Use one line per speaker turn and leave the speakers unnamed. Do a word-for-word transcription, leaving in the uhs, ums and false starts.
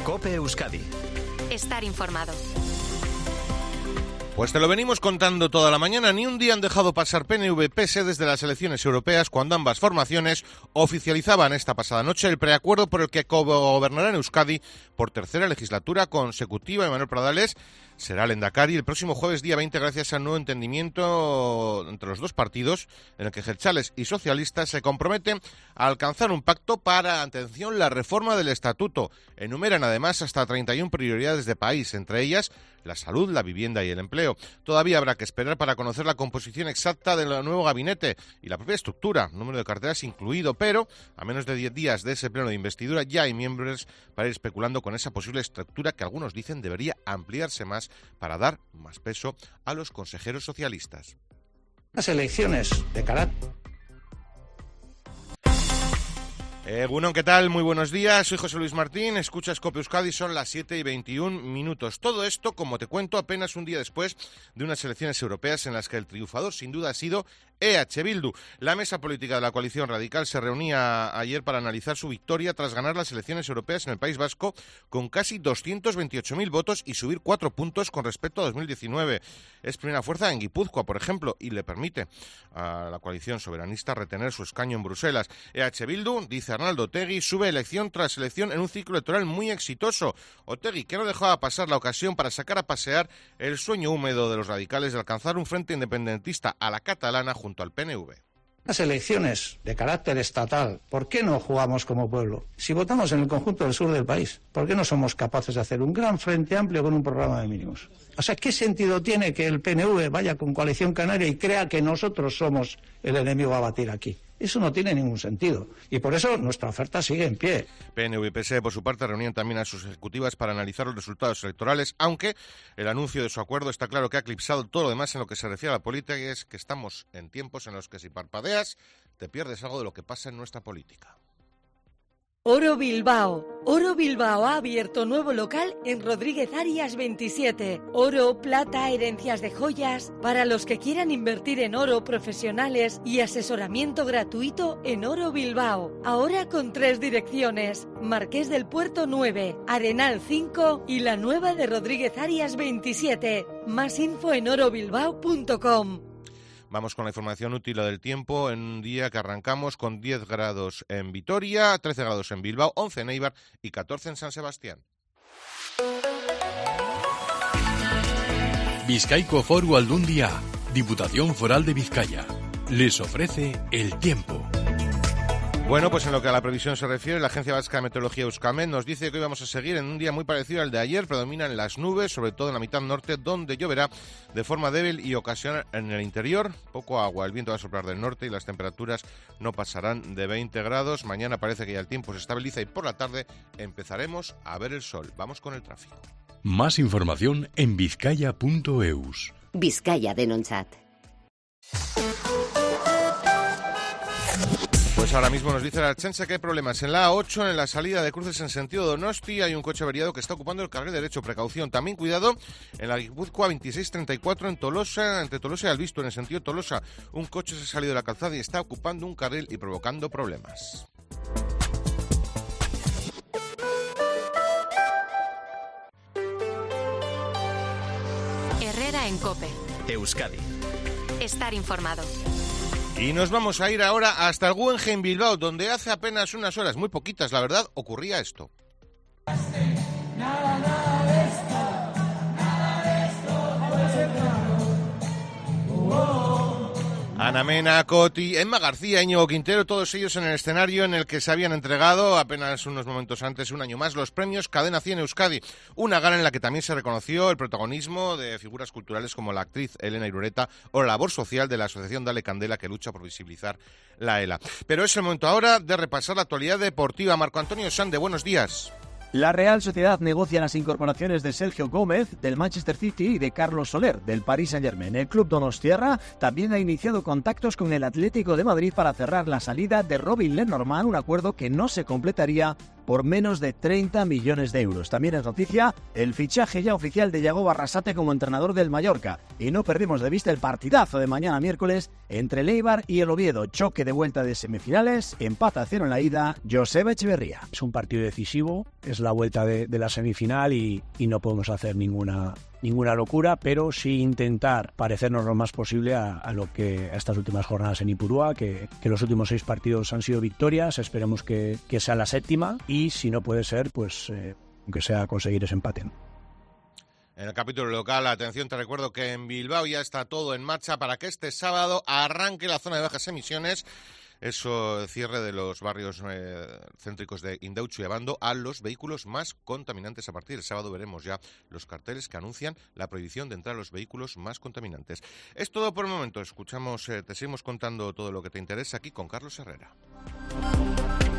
COPE Euskadi.
Estar informado.
Pues te lo venimos contando toda la mañana. Ni un día han dejado pasar P N V P S E desde las elecciones europeas, cuando ambas formaciones oficializaban esta pasada noche el preacuerdo por el que gobernarán Euskadi por tercera legislatura consecutiva. Manuel Pradales será lehendakari el próximo jueves día veinte, gracias al nuevo entendimiento entre los dos partidos, en el que jeltzales y socialistas se comprometen a alcanzar un pacto para, atención, la reforma del estatuto. Enumeran además hasta treinta y una prioridades de país, entre ellas la salud, la vivienda y el empleo. Todavía habrá que esperar para conocer la composición exacta del nuevo gabinete y la propia estructura, número de carteras incluido, pero a menos de diez días de ese pleno de investidura ya hay miembros para ir especulando con esa posible estructura que algunos dicen debería ampliarse más para dar más peso a los consejeros socialistas.
Las elecciones de carácter...
Eh, Gunón, ¿qué tal? Muy buenos días, soy José Luis Martín, escuchas COPE Euskadi, son las siete y veintiún minutos. Todo esto, como te cuento, apenas un día después de unas elecciones europeas en las que el triunfador sin duda ha sido E H Bildu. La mesa política de la coalición radical se reunía ayer para analizar su victoria tras ganar las elecciones europeas en el País Vasco con casi doscientos veintiocho mil votos y subir cuatro puntos con respecto a dos mil diecinueve. Es primera fuerza en Guipúzcoa, por ejemplo, y le permite a la coalición soberanista retener su escaño en Bruselas. E H Bildu, dice Arnaldo Otegi, sube elección tras elección en un ciclo electoral muy exitoso. Otegi, que no dejaba pasar la ocasión para sacar a pasear el sueño húmedo de los radicales de alcanzar un frente independentista a la catalana junto al P N V.
Las elecciones de carácter estatal, ¿por qué no jugamos como pueblo? Si votamos en el conjunto del sur del país, ¿por qué no somos capaces de hacer un gran frente amplio con un programa de mínimos? O sea, ¿qué sentido tiene que el P N V vaya con Coalición Canaria y crea que nosotros somos el enemigo a batir aquí? Eso no tiene ningún sentido. Y por eso nuestra oferta sigue en pie.
P N V y P S E, por su parte, reunían también a sus ejecutivas para analizar los resultados electorales, aunque el anuncio de su acuerdo está claro que ha eclipsado todo lo demás en lo que se refiere a la política, y es que estamos en tiempos en los que si parpadeas, te pierdes algo de lo que pasa en nuestra política.
Oro Bilbao. Oro Bilbao ha abierto nuevo local en Rodríguez Arias veintisiete. Oro, plata, herencias de joyas. Para los que quieran invertir en oro, profesionales y asesoramiento gratuito en Oro Bilbao. Ahora con tres direcciones: Marqués del Puerto nueve, Arenal cinco y la nueva de Rodríguez Arias veintisiete. Más info en oro bilbao punto com.
Vamos con la información útil del tiempo en un día que arrancamos con diez grados en Vitoria, trece grados en Bilbao, once en Eibar y catorce en San Sebastián.
Bizkaiko Foru Aldundia, Diputación Foral de Vizcaya, les ofrece el tiempo.
Bueno, pues en lo que a la previsión se refiere, la Agencia Vasca de Meteorología Euskalmet nos dice que hoy vamos a seguir en un día muy parecido al de ayer. Predominan las nubes, sobre todo en la mitad norte, donde lloverá de forma débil y ocasional en el interior. Poco agua, el viento va a soplar del norte y las temperaturas no pasarán de veinte grados. Mañana parece que ya el tiempo se estabiliza y por la tarde empezaremos a ver el sol. Vamos con el tráfico.
Más información en bizkaia punto eus.
Vizcaya denontzat.
Pues ahora mismo nos dice la Ertzaintza que hay problemas en la A ocho, en la salida de cruces en sentido Donosti. Hay un coche averiado que está ocupando el carril derecho. Precaución. También cuidado en la Guipúzcoa veintiséis treinta y cuatro en Tolosa, entre Tolosa y Albisto, en el sentido Tolosa. Un coche se ha salido de la calzada y está ocupando un carril y provocando problemas.
Herrera en COPE.
Euskadi.
Estar informado.
Y nos vamos a ir ahora hasta el Guggenheim Bilbao, donde hace apenas unas horas, muy poquitas, la verdad, ocurría esto.
Nada, nada de esto, nada de esto puede ser claro. Oh.
Ana Mena, Coti, Emma García, Íñigo Quintero, todos ellos en el escenario en el que se habían entregado apenas unos momentos antes, un año más, los premios Cadena cien Euskadi. Una gala en la que también se reconoció el protagonismo de figuras culturales como la actriz Elena Irureta o la labor social de la asociación Dale Candela, que lucha por visibilizar la ELA. Pero es el momento ahora de repasar la actualidad deportiva. Marco Antonio Sande, buenos días.
La Real Sociedad negocia las incorporaciones de Sergio Gómez, del Manchester City, y de Carlos Soler, del Paris Saint-Germain. El club donostiarra también ha iniciado contactos con el Atlético de Madrid para cerrar la salida de Robin Lenormand, un acuerdo que no se completaría por menos de treinta millones de euros. También es noticia el fichaje ya oficial de Yago Barrasate como entrenador del Mallorca. Y no perdimos de vista el partidazo de mañana miércoles entre el Eibar y el Oviedo. Choque de vuelta de semifinales, empate a cero en la ida, Joseba Echeverría.
Es un partido decisivo, es la vuelta de, de la semifinal y, y no podemos hacer ninguna... ninguna locura, pero sí intentar parecernos lo más posible a, a lo que a estas últimas jornadas en Ipurúa, que, que los últimos seis partidos han sido victorias, esperemos que, que sea la séptima y si no puede ser, pues eh, aunque sea conseguir ese empate.
En el capítulo local, atención, te recuerdo que en Bilbao ya está todo en marcha para que este sábado arranque la zona de bajas emisiones. Eso, cierre de los barrios eh, céntricos de Indauchu y Abando a los vehículos más contaminantes. A partir del sábado veremos ya los carteles que anuncian la prohibición de entrar a los vehículos más contaminantes. Es todo por el momento. Escuchamos, eh, te seguimos contando todo lo que te interesa aquí con Carlos Herrera.